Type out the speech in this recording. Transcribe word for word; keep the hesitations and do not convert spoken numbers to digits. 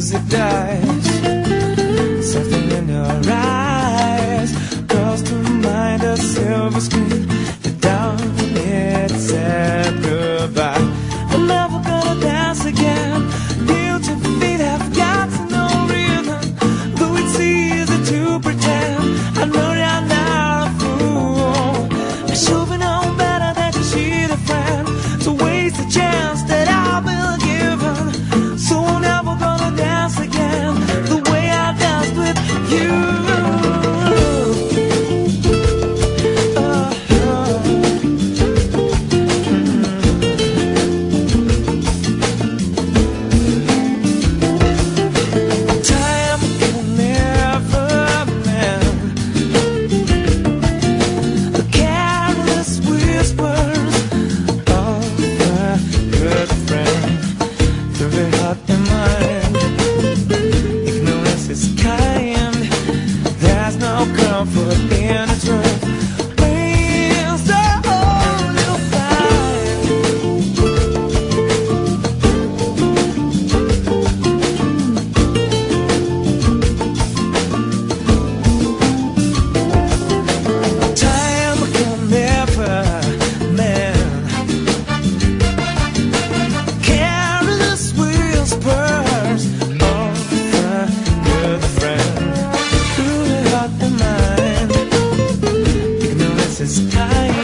music dies. Something in your eyes calls to mind a silver screen. The dawn it said goodbye. I'm never gonna dance again. Guilty feet have got no rhythm. Though it's easy to pretend, I know you're not a fool. I should have known better than to cheat a friend, to waste a chance that I've been given. So I'm never gonna dance again the way I danced with you. Comfort in its worth. Where's the only find? Time can never mend. Careless whispers of a good friend. Through the heart and mind, ignorance is time.